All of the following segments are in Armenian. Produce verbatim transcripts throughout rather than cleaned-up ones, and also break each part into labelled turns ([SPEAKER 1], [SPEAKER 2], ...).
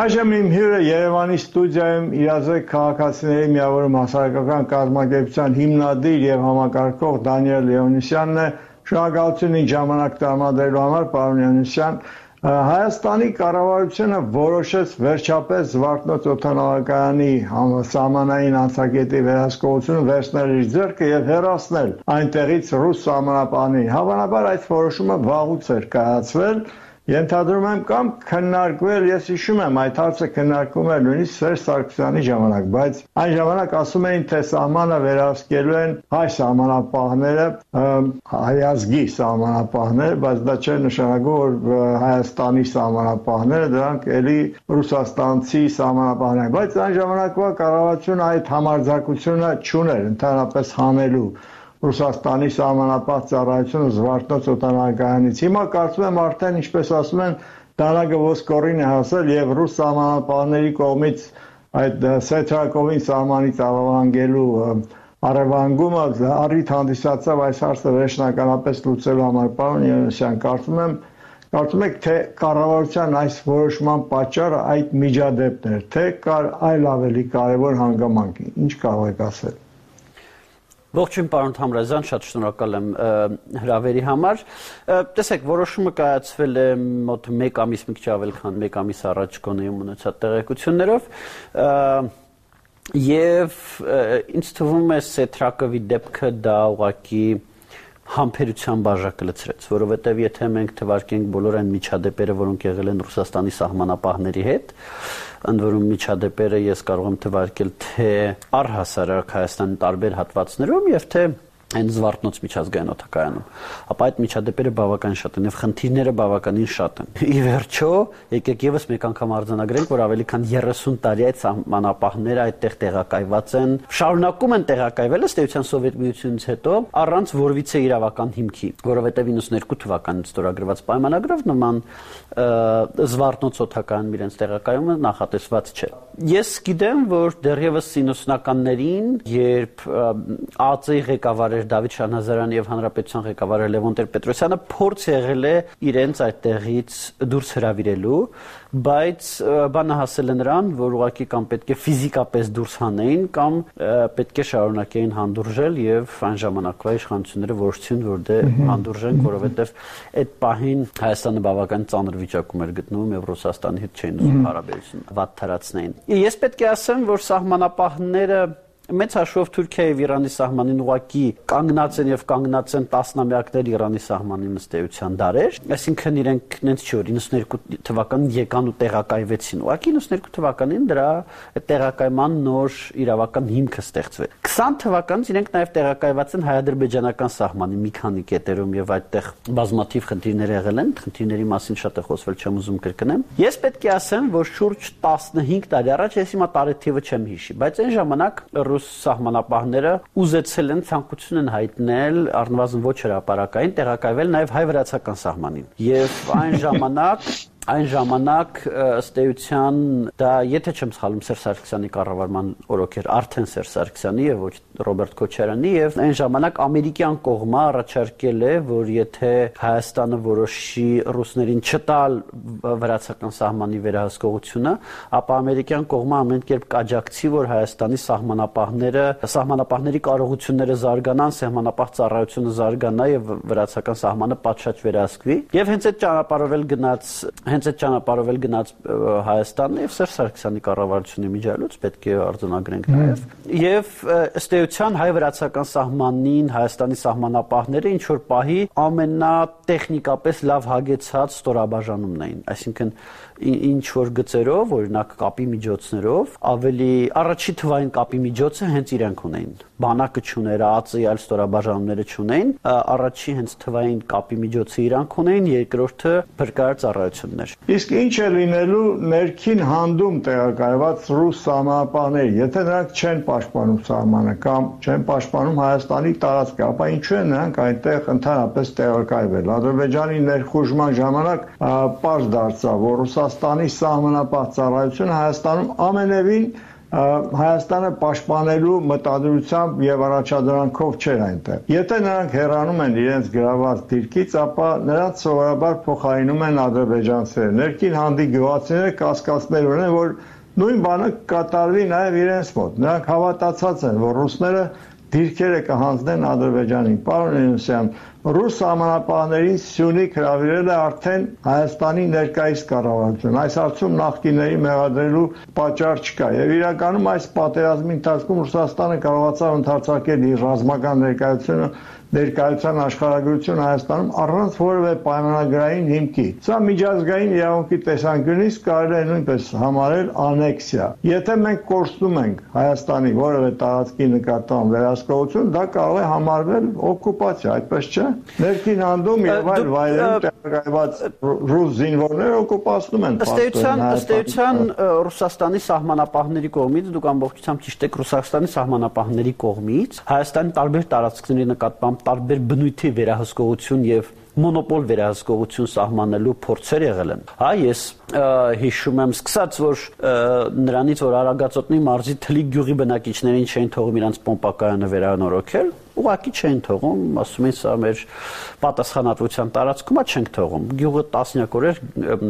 [SPEAKER 1] Այժմ իմ հյուրը Երևանի ստուդիայում իրազեկ քաղաքացիների միավորում հասարակական կազմակերպության հիմնադիր եւ համակարգող Դանիել Լեոնիսյանն է։ Շնորհակալություն ինձ ժամանակ տրամադրելու համար, պարոն Լեոնիսյան։ Հայաստանի կառավարությունը որոշեց վերջապես Զվարթնոց օդանավակայանի սահմանային անցակետի վերահսկողությունը վերցնել իր ձեռքը եւ հեռացնել այնտեղից ռուս սահմանապահներին։ Հավանաբար այդ որոշումը վաղուց էր կայացվել։ Ենթադրում եմ կամ քննարկվել, ես հիշում եմ այդ հարցը քննարկվում էր նույնիսկ Սերժ Սարգսյանի ժամանակ, բայց այն ժամանակ ասում էին, թե սահմանը վերահսկելու են հայ սահմանապահները, հայազգի սահմանապահները, բայց դա չէ նշանակում, որ Հայաստանի սահմանապահները դրանք էլի ռուսաստանցի սահմանապահներ են, բայց այն ժամանակվա կառավարությունը այդ համարձակությունը չուներ ընդհանրապես հանելու Ռուսաստանի սահմանապահ ծառայությունը Զվարթնոց օդանավակայանից։ Հիմա կարծում եմ արդեն, ինչպես ասում են, դանակը ոսկորին է հասել եւ ռուս սահմանապահների կողմից այդ Սեթրակովին սահմանից առևանգելու առևանգումը առիթ հանդիսացավ այս հարցը վերջնականապես լուծելու համար։ Պարոն Լեոնիսյան, կարծում եմ Կարծում եք, թե կառավարության այս որոշման պատճառը այդ միջադեպն էր, թե կար այլ ավելի կարևոր հանգամանք, ինչ կարող եք ասել։
[SPEAKER 2] Ողջույն պարոն Թամրազյան, շատ շնորհակալ եմ հրավերի համար։ Տեսեք, որոշումը կայացվել է մոտ մեկ ամիս, մի քիչ ավել քան մեկ ամիս առաջ գոնեում ունեցած տեղեկություններով, եւ ինձ թվում է Սեթրակովի դեպքը դա ուղղակի համբերության բաժակը լցրեց, որովհետև եթե մենք թվարկենք բոլոր այն միջադեպերը, որոնք եղել են Ռուսաստանի սահմանապահների հետ, ընդ որում միջադեպերը ես կարող եմ թվարկել թե առհասարակ Հայաստանի տարբեր հատվածներում եւ թե այն Զվարթնոց միջազգային օդակայանում, ապա այդ միջադեպերը բավականին շատ են եւ խնդիրները բավականին շատ են։ Ի վերջո, եկեք եւս մեկ անգամ արձանագրենք, որ ավելի քան երեսուն տարի այդ սահմանապահները այդտեղ տեղակայված են, շարունակում են տեղակայվել ըստ էության Սովետ միությունից հետո առանց որևիցե իրավական հիմքի, որովհետեւ իննսուներկու թվականից ստորագրված պայմանագրով նման Զվարթնոց օդակայանում իրենց տեղակայումը նախատեսված չէ։ Ես գիտեմ, որ դեռևս իննսունականներին, երբ ԱԱԾ-ի ղեկավարը Դավիթ Շահնազարյանը եւ հանրապետության ղեկավարը Լևոն Տեր-Պետրոսյանը փորձ եղել է իրենց այդտեղից դուրս հրավիրելու, բայց բանը հասել է նրան, որ ուղղակի կամ պետք է ֆիզիկապես դուրս հանեին, կամ պետք է շարունակեին հանդուրժել եւ այն ժամանակվա իշխանությունները որոշեցին, որ դե հանդուրժենք, որովհետեւ այդ պահին Հայաստանը բավական ծանր վիճակում էր գտնվում եւ Ռուսաստանի հետ չէին ուզում հարաբերություն վատ թարացնեին։ Ես պետք է ասեմ, որ սահմանապահները մեծ հաշվով Թուրքիայի եւ Իրանի սահմանին ուղղակի կանգնած են եւ կանգնած են տասնամյակներ Իրանի սահմանի ըստ էության դարեր, այսինքն իրենք նենց չի որ իննսուներկու թվականին եկան ու տեղակայվեցին, ուղղակի իննսուներկու թվականին դրա տեղակայման նոր իրավական հիմքը ստեղծվեց։ քսան թվականից իրենք նաեւ տեղակայված են հայ-ադրբեջանական սահմանի մի քանի կետերում եւ այդտեղ բազմաթիվ խնդիրներ եղել են, խնդիրների մասին շատ է խոսվել, չեմ ուզում կրկնեմ։ Ես պետք է ասեմ, որ շուրջ տասնհինգ տարի առաջ, ես հիմա տարեթիվը չեմ հիշի, բայց այն ժամանակ սահմանապահները ուզեցել են, ցանկություն են հայտնել առնվազն ոչ հրապարակային տեղակայվել նաև հայ-վրացական սահմանին։ Եվ այն ժամանակ Այն ժամանակ ըստ էության դա եթե չեմ սխալվում Սերժ Սարգսյանի կառավարման օրոք էր արդեն Սերժ Սարգսյանի եւ ոչ Ռոբերտ Քոչարյանի եւ այն ժամանակ ամերիկյան կողմը առաջարկել է, որ եթե Հայաստանը որոշի ռուսներին չտալ վրացական սահմանի վերահսկողությունը, ապա ամերիկյան կողմը ամեն կերպ կաջակցի, որ Հայաստանի սահմանապահները սահմանապահների կարողությունները զարգանան, սահմանապահ ծառայությունը զարգանա եւ վրացական սահմանը պատշաճ վերահսկվի։ Եվ հենց այդ ճանապարհով էլ գնաց Հենց այդ ճանապարհով էլ գնաց Հայաստանն եւ Սերժ Սարգսյանի կառավարությունը միջալուց պետք է արձանագրենք նաեւ եւ ըստ էության հայ-վրացական սահմանին Հայաստանի սահմանապահները ինչ որ պահի ամենատեխնիկապես լավ հագեցած ստորաբաժանումն էին, այսինքն ինչ որ գծերով, օրինակ կապի միջոցներով, ավելի առաջի թվային կապի միջոցը հենց իրենք ունեին։ Բանակը չուներ, ԱԱԾ-ի այլ ստորաբաժանումները չունեին, առաջի հենց թվային կապի միջոցը իրանք ունեին, երկրորդը փրկարար ծառայությունն էր։
[SPEAKER 1] Իսկ ինչ է լինելու ներքին հանդում տեղակայված ռուս սահմանապահների, եթե նրանք չեն պաշտպանում սահմանը կամ չեն պաշտպանում Հայաստանի տարածքը, ապա ինչու են նրանք այնտեղ ընդհանրապես տեղակայվել։ Ադրբեջանի ներխուժման ժամանակ պարզ դարձավ, որ Ռուսաստանի սահմանապահ ծառայությունը Հայաստանում ամենևին Հայաստանը պաշտպանելու մտադրությամբ եւ առաջադրանքով չէր այնտեղ։ Եթե նրանք հեռանում են իրենց գրաված դիրքից, ապա նրանց սովորաբար փոխարինում են ադրբեջանցիները։ Ներքին հանդի գյուղացիները կասկածներ ունեն, որ նույն բանը կատարվի նաեւ իրենց մոտ։ Նրանք հավատացած են, որ ռուսները դիրքերը կհանձնեն Ադրբեջանին։ Պարոն Նինոսյան, ռուս սահմանապահներին Սյունիք հրավիրել է արդեն Հայաստանի ներկայիս կառավարություն։ Այս հարցում նախկինների մեղադրելու պատճառ չկա։ Եվ իրականում այս պատերազմի ընթացքում Ռուսաստանը կարողացավ ընդարձակել իր ռազմական ներկայությունը ներկայության աշխարհագրություն Հայաստանում առանց որևէ պայմանագրային հիմքի։ Սա միջազգային իրավունքի տեսանկյունից կարելի է նույնպես համարել անեքսիա։ Եթե մենք կորցնում ենք Հայաստանի որևէ տարածքի նկատմամբ վերահսկողություն, դա կարող է համարվել օկուպացիա, այդպես չէ։ Ներքին հանդում եւ այլ վայրերում տեղակայված ռուս զինվորները օկուպացնում են։
[SPEAKER 2] Ըստ էության, ըստ էության Ռուսաստանի սահմանապահների կողմից, դուք ամբողջությամբ ճիշտ եք, Ռուսաստանի սահմանապահների կողմից Հայաստանի տարբեր տարածքների նկատմամբ տարբեր բնույթի վերահսկողություն եւ մոնոպոլ վերահսկողություն սահմանելու փորձեր եղել են։ Հա, ես հիշում եմ սկսած, որ նրանից, որ Արագածոտնի մարզի Թլիկ գյուղի բնակիչներին չէին թողում իրանց պոմպակայանը վերանորոգել, ուղղակի չէին թողում, ասում են սա մեր պատասխանատվության տարածքում է, չենք թողում։ Գյուղը տասնյակ օրեր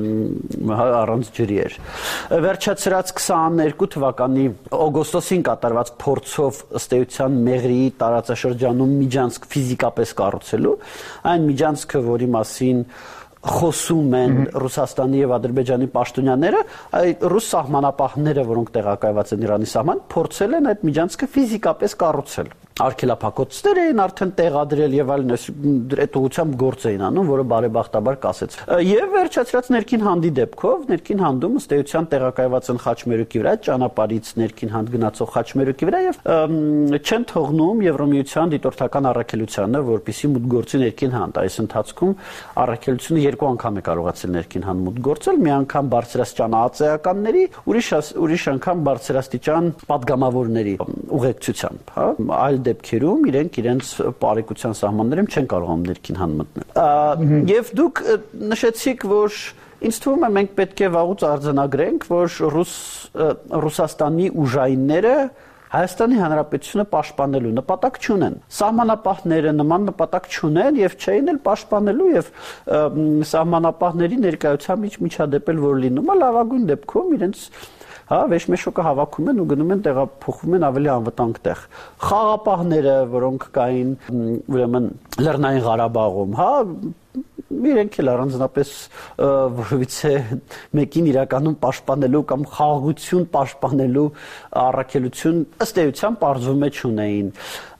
[SPEAKER 2] առանց ջրի էր։ Վերջացրած քսաներկու թվականի օգոստոսին կատարված փորձով ըստ էության Մեղրիի տարածաշրջանում միջանցք ֆիզիկապես կառուցելու, այն միջանցքը, որի մասին խոսում են Ռուսաստանի եւ Ադրբեջանի պաշտոնյաները, այդ ռուս սահմանապահները, որոնք տեղակայված են Իրանի սահման, փորձել են այդ միջանցքը ֆիզիկապես կառուցել։ Արգելափակոցներ էին արդեն տեղադրել եւ այլն, այդ ուղղությամբ գործ էին անում, որը բարեբախտաբար կասեց։ Եվ վերջացրած ներքին հանդի դեպքով, ներքին հանդում ըստ էության տեղակայված են Խաչմերուկի վրա, ճանապարհից ներքին հանդ գնացող Խաչմերուկի վրա եւ չեն թողնում Եվրոմիության դիտորդական առաքելությանը, որպեսզի մուտք գործի ներքին հանդ։ Այս ընթացքում առաքելությունը երկու անգամ է կարողացել ներքին հանդ մուտք գործել, մի անգամ բարձրաստիճան ԱԱԾ-ականների, ուրիշ ուրիշ անգամ բարձրաստիճան падգամավորների ուղեկցությամբ, հա, այլ դեպքերում իրենք իրենց բարեկության սահմաններում չեն կարողանում ներքին հան մտնել։ Եվ դուք նշեցիք, որ ինձ թվում է մենք պետք է վաղուց արձանագրենք, որ ռուս Ռուսաստանի ուժայինները Հայաստանի Հանրապետությունը պաշտպանելու նպատակ չունեն։ Սահմանապահները նման նպատակ չունեն եւ չէին էլ պաշտպանելու եւ սահմանապահների ներկայությամբ ինչ միջադեպել որ լինում է, լավագույն դեպքում իրենց հա վեշմեշոկը հավաքում են ու գնում են տեղափոխվում են ավելի անվտանգ տեղ։ Խաղապահները, որոնք կային ուրեմն Լեռնային Ղարաբաղում, հա իրենք էլ առանձնապես որովհետեւ մեկին իրականում պաշտպանելու կամ խաղաղություն պաշտպանելու առաքելություն ըստ էության պարզվում է չունեին։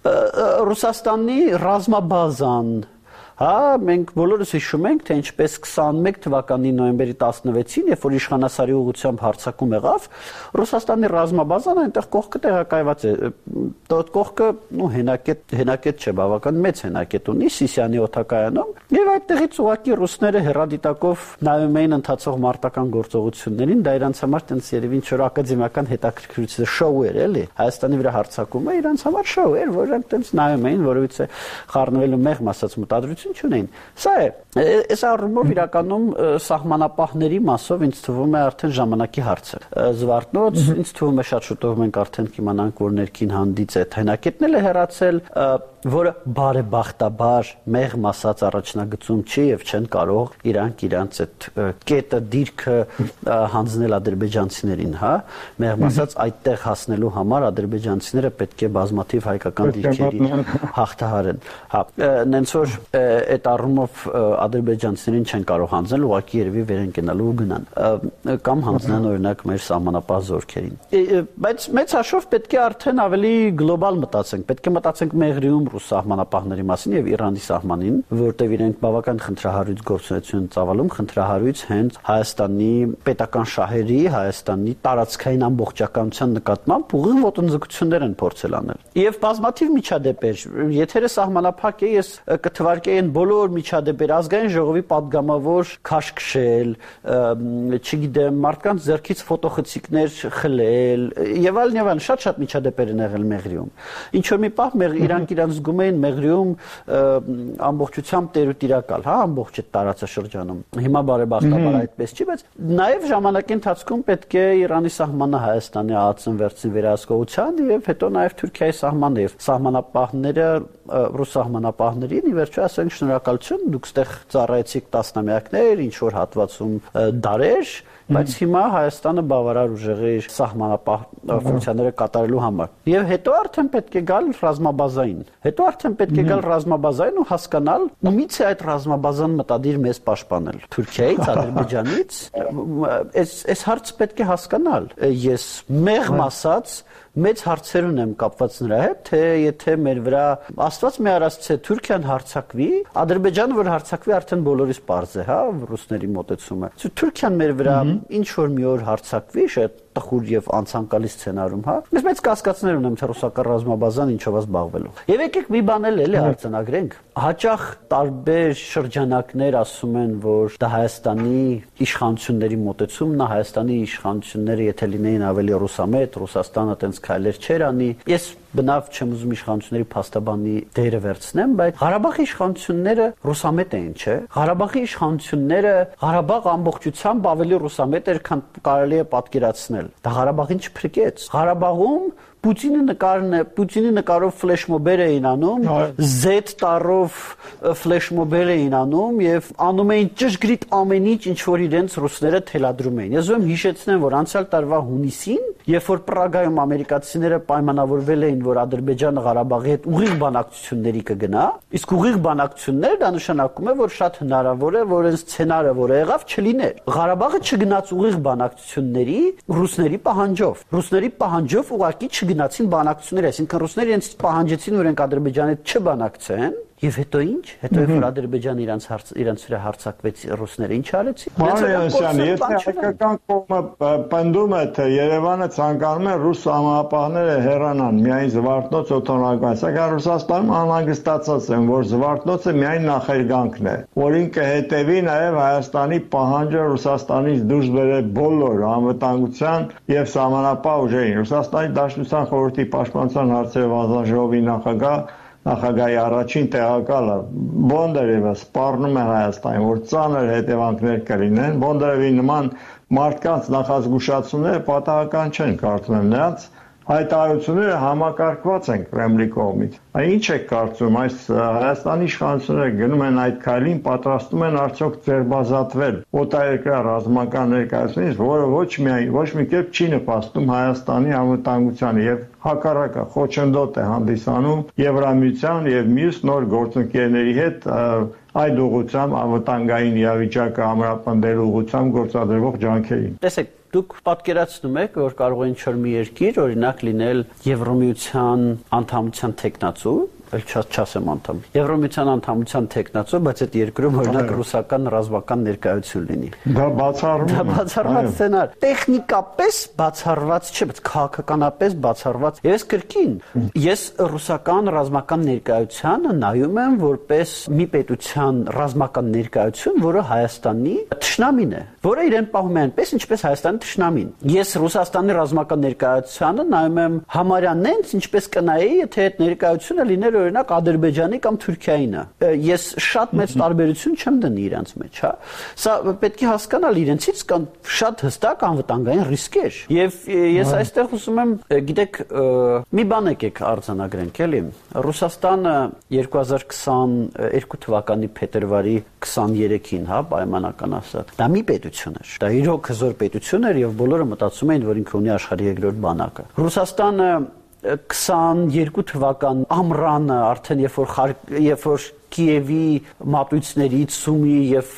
[SPEAKER 2] Ռուսաստանի ռազմաբազան Հա, մենք բոլորս հիշում ենք, թե ինչպես քսաներկու թվականի նոյեմբերի տասնվեցին, երբ որ իշխանասարի ուղղությամբ հարձակում եղավ, Ռուսաստանի ռազմաբազան այնտեղ կողքը տեղակայված է։ Այդ կողքը, նո հենակետ, հենակետ չէ, բավական մեծ հենակետ ունի Սիսիանի օդակայանում, եւ այդտեղից ուղղակի ռուսները հեռադիտակով նայում էին ընթացող մարտական գործողություններին, դա իրանց համար տենց երևի ինչ-որ ակադեմիական հետաքրքրություն շոու էր, էլի։ Հայաստանի վրա հարձակումը իրանց համար շոու էր, որ իրենք տենց նայում էին, որովհետեւ խառնվելու մեղմ ասած մտադրություն չունեին։ Սա է, այս առումով իրականում սահմանապահների մասով ինձ թվում է արդեն ժամանակի հարց է։ Զվարթնոց ինձ թվում է շատ շուտով մենք արդեն կիմանանք, որ ներքին հանդից այդ հենակետն էլ է հեռացել, որը բարեբախտաբար մեղմ ասած առաջնագծում չի եւ չեն կարող իրանք իրանց այդ կետը դիրքը հանձնել ադրբեջանցիներին, հա, մեղմ ասած այդտեղ հասնելու համար ադրբեջանցիները պետք է բազմաթիվ հայկական դիրքերի հաղթահարեն։ Հա, նենց որ այդ առումով ադրբեջանցիներին չեն կարող հանձնել, ուղղակի երևի վեր են կենալու ու գնան կամ հանձնան օրինակ մեր սահմանապահ զորքերին։ Բայց մեծ հաշվով պետք է արդեն ավելի գլոբալ մտածենք, պետք է մտածենք Մեղրիում ռուս սահմանապահների մասին եւ Իրանի սահմանին, որտեղ իրենք բավական խնդրահարույց գործունեություն ծավալում, խնդրահարույց հենց Հայաստանի պետական շահերի, Հայաստանի տարածքային ամբողջականության նկատմամբ ուղիղ ոտնձգություններ են փորձել անել։ Եվ բազմաթիվ միջադեպեր, եթերը սահմանափակ է, ես կթվարկեի բոլոր միջադեպեր ազգային ազգային ժողովի падգամավոր քաշքշել, չգիտեմ, մարդկանց ձեռքից ֆոտոխցիկներ խլել եւ այլն եւ այլն, շատ-շատ միջադեպեր են եղել Մեղրիում։ Ինչ որ մի պահ իրանք իրանք զգում էին Մեղրիում ամբողջությամբ տեր ու տիրակալ, հա, ամբողջ այդ տարածաշրջանում։ Հիմա բարեբախտաբար այդպես չի, բայց նաեւ ժամանակի ընթացքում պետք է Իրանի սահմանը Հայաստանի ԱԱԾ-ն վերցնի վերահսկողության եւ հետո նաեւ Թուրքիայի սահմանը եւ սահմանապահները ռուս սահմանապահներին ի վերջո ասենք շնորհակալություն, դուք ստեղ ծառայեցիք տասնամյակներ, ինչ որ հատվածում դարեր, բայց հիմա Հայաստանը բավարար ուժեղ է իր սահմանապահ ֆունկցիաները կատարելու համար։ Եվ հետո արդեն պետք է գալ ռազմաբազային։ Հետո արդեն պետք է գալ ռազմաբազային ու հասկանալ, ումից է այդ ռազմաբազան մտադիր մեզ պաշտպանել։ Թուրքիայից, Ադրբեջանից, այս այս հարցը պետք է հասկանալ։ Ես մեղմ ասած մեծ հարցեր ունեմ կապված նրա հետ, թե եթե մեր վրա Աստված մի արած թե Թուրքիան հարձակվի, Ադրբեջանը որ հարձակվի արդեն բոլորիս պարզ է, հա, ռուսների մոտեցումը։ Թուրքիան մեր վրա ինչ որ մի օր հարձակվի, շատ տխուր եւ անցանկալի սցենարում, հա։ Ես մեծ կասկածներ ունեմ թե ռուսական ռազմաբազան ինչով է զբաղվելու։ Եվ եկեք մի բան էլ էլի արձանագրենք։ Հաճախ տարբեր շրջանակներ ասում են, որ դա Հայաստանի իշխանությունների մոտեցումն է, Հայաստանի իշխանությունները եթե լինեին ավելի ռուսամետ, Ռուսաստանը տենց քայլեր չեր անի։ Ես բնավ չեմ ուզում իշխանությունների փաստաբանի դերը վերցնեմ, բայց Ղարաբաղի իշխանությունները ռուսամետ էին, չէ՞։ Ղարաբաղի իշխանությունները Ղարաբաղ ամբողջությամբ ավելի ռուսամետ էր, քան կարելի է պատկերացնել։ Դա Ղարաբաղին չփրկեց։ Ղարաբաղում Պուտինի նկարն է, Պուտինի նկարով ֆլեշմոբեր էին անում, Z տարով ֆլեշմոբեր էին անում եւ անում էին ճշգրիտ ամեն ինչ, ինչ որ իրենց ռուսները թելադրում էին։ Ես ում հիշեցնեմ, որ անցյալ տարվա հունիսին, երբ որ Պրագայում ամերիկացիները պայմանավորվել էին, որ Ադրբեջանը Ղարաբաղի հետ ուղիղ բանակցությունների կգնա, իսկ ուղիղ բանակցություններ դա նշանակում է, որ շատ հնարավոր է, որ այն սցենարը, որը եղավ, չլիներ։ Ղարաբաղը չգնաց ուղիղ բանակցությունների ռուսների պահանջով։ Ռուսների պահանջով ուղղակի չգնացին բանակցություններ, այսինքն ռուսները իրենց պահանջեցին, որ իրենք Ադրբեջանի հետ չբանակցեն, եւ հետո ինչ, հետո երբ որ Ադրբեջանը իրանց իրանց վրա հարձակվեց ռուսները, ինչ արեցին։
[SPEAKER 1] Մարիանյան, եթե հայկական կողմը պնդում է, թե Երևանը ցանկանում է ռուս համապահները հեռանան միայն Զվարթնոց օդանավակայան, սակայն Ռուսաստանում անհանգստացած են, որ Զվարթնոցը միայն նախերգանքն է, որին կհետևի նաեւ Հայաստանի պահանջը Ռուսաստանից դուրս բերել բոլոր անվտանգության եւ սահմանապահ ուժերին։ Ռուսաստանի Դաշնության խորհրդի պաշտպանության հարցերի հանձնաժողովի նախագահ Նախագահի առաջին տեղակալը Բոնդարևը սպառնում է Հայաստանին, որ ծանր հետևանքներ կլինեն։ Բոնդարևի նման մարդկանց նախազգուշացումները պատահական չեն, կարծում եմ, նրանց հայտարարությունները համակարգված են Կրեմլի կողմից։ Ինչ եք կարծում, այս Հայաստանի իշխանությունները գնում են այդ քայլին, պատրաստում են արդյոք ձերբազատվել օտարերկրյա ռազմական ներկայացումից, որը ոչ միայն ոչ մի կերպ չի նպաստում Հայաստանի անվտանգությանը եւ հակառակը խոչընդոտ է հանդիսանում Եվրամիության եւ մյուս նոր գործընկերների հետ այդ ուղղությամբ անվտանգային իրավիճակը ամրապնդելու ուղղությամբ գործադրվող ջանքերին։
[SPEAKER 2] Տեսեք, դուք պատկերացնում եք, որ կարող է ինչ-որ մի երկիր, օրինակ, լինել Եվրամիության անդամության թեկնածու, էլ չասեմ անդամ։ Եվրամիության անդամության թեկնածու, բայց այդ երկրում օրինակ ռուսական ռազմական ներկայություն լինի։
[SPEAKER 1] Դա բացառվում է։
[SPEAKER 2] Դա բացառված սցենար։ Տեխնիկապես բացառված չէ, բայց քաղաքականապես բացառված։ Ես կրկին, ես ռուսական ռազմական ներկայությանը նայում եմ որպես մի պետության ռազմական ներկայություն, որը Հայաստանի թշնամին է, որը իրեն պահում է այնպես, ինչպես Հայաստանի թշնամին։ Ես Ռուսաստանի ռազմական ներկայությանը նայում եմ համարյա նենց, ինչպես կնայեի, եթե այդ ներկայությունը լիներ օրինակ Ադրբեջանի կամ Թուրքիայինը։ Ես շատ մեծ տարբերություն չեմ դնի իրենց մեջ, հա։ Սա պետք է հասկանալ, իրենցից կան շատ հստակ անվտանգային ռիսկեր։ Եւ ես այստեղ ուզում եմ, գիտեք, մի բան եկեք արձանագրենք, էլի։ Ռուսաստանը երկու հազար քսաներկու թվականի փետրվարի քսաներեքին, հա, պայմանական ասած, դա մի պետություն էր։ Դա իրոք հզոր պետություն էր եւ բոլորը մտածում էին, որ ինքը ունի աշխարհի երկրորդ բանակը։ Ռուսաստանը քսաներկու թվական ամռանը արդեն երբ որ երբ որ Կիևի մատույցներից, Սումի եւ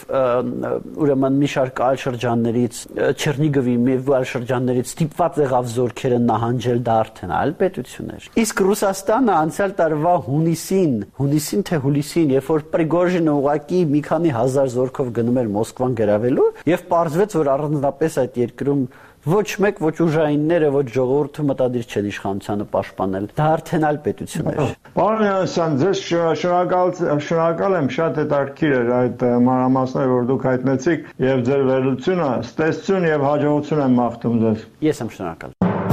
[SPEAKER 2] ուրեմն մի շարք այլ շրջաններից, Չերնիգովի մի այլ շրջաններից ստիպված եղավ զորքերը նահանջել, դա արդեն այլ պետություն էր։ Իսկ Ռուսաստանը անցյալ տարվա հունիսին, հունիսին թե հուլիսին, երբ որ Պրիգոժինը ուղակի մի քանի հազար զորքով գնում էր Մոսկվան գրավելու, եւ պարզվեց, որ առանձնապես այդ երկրում Ոչ մեկ, ոչ ուժայինները, ոչ ժողովուրդը մտադիր չեն իշխանությանը պաշտպանել։ Դա արդեն այլ պետություն էր։
[SPEAKER 1] Պարոն Յանսյան, ձեզ շնորհակալ շնորհակալ եմ, շատ հետաքրքիր էր այդ մանրամասները, որ դուք հայտնեցիք եւ ձեր վերլուծությունը, ստեսություն եւ հաջողություն եմ մաղթում ձեզ։
[SPEAKER 2] Ես եմ շնորհակալ։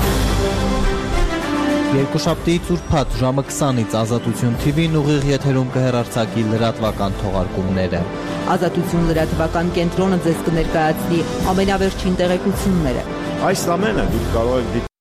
[SPEAKER 3] Երկուշաբթի ծուրփաթ ժամը քսանից Ազատություն թի վին ուղիղ եթերում կհեռարձակի լրատվական թողարկումները։
[SPEAKER 4] Ազատություն լրատվական կենտրոնը ձեզ կներկայացնի ամենավերջին տեղեկությունները։
[SPEAKER 5] Այս ամենը դուք կարող եք